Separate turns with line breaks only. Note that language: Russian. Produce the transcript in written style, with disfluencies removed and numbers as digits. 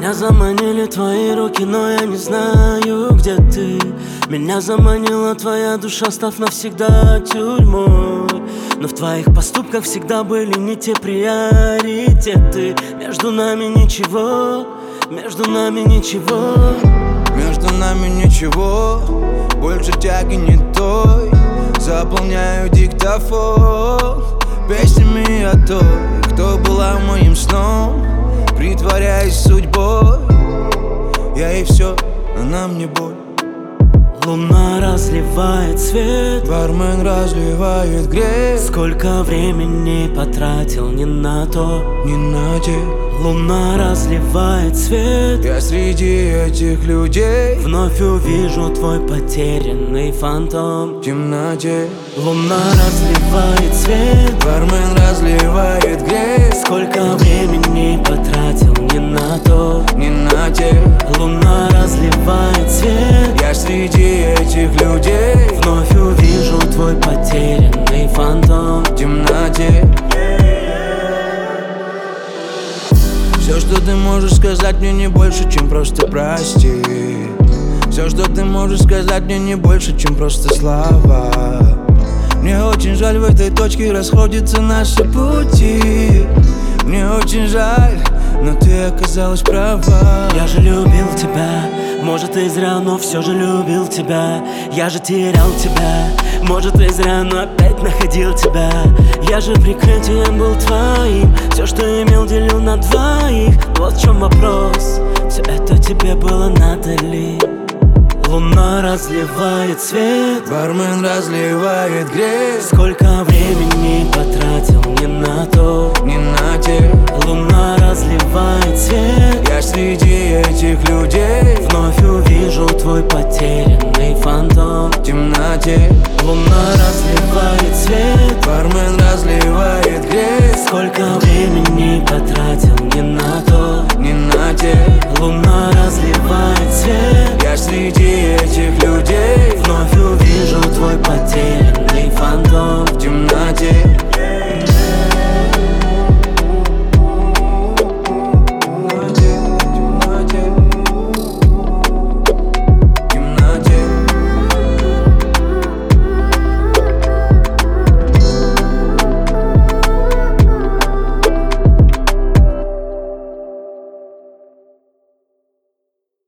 Меня заманили твои руки, но я не знаю, где ты. Меня заманила твоя душа, став навсегда тюрьмой. Но в твоих поступках всегда были не те приоритеты. Между нами ничего, между нами ничего.
Между нами ничего, больше тяги не той. Заполняю диктофон песнями о той, кто была моим сном, притворяясь судьбой. Я ей все, она мне боль.
Луна разливает свет,
бармен разливает грязь.
Сколько времени потратил не на то,
не на те.
Луна разливает свет,
я среди этих людей
вновь увижу твой потерянный фантом
в темноте.
Луна разливает свет,
бармен разливает грязь.
Сколько времени потратил не на то,
не на те.
Луна разливает свет,
я среди этих людей
вновь увижу твой потерянный фантом
в темноте. Все, что ты можешь сказать мне, не больше, чем просто прости. Все, что ты можешь сказать мне, не больше, чем просто слова. Мне очень жаль, в этой точке расходятся наши пути. Мне очень жаль, но ты оказалась права.
Я же любил тебя, может и зря, но все же любил тебя. Я же терял тебя, может и зря, но опять находил тебя. Я же прикрытием был твоим, все, что имел, делил на двоих. Вот в чем вопрос, все это тебе было надо ли? Луна разливает свет,
бармен разливает грязь.
Сколько времени потратил не на то,
не на те.
Луна разливает свет,
я среди этих людей
вновь увижу твой потерянный фантом
в темноте.
Луна разливает свет,
бармен разливает грязь.
Сколько времени потратил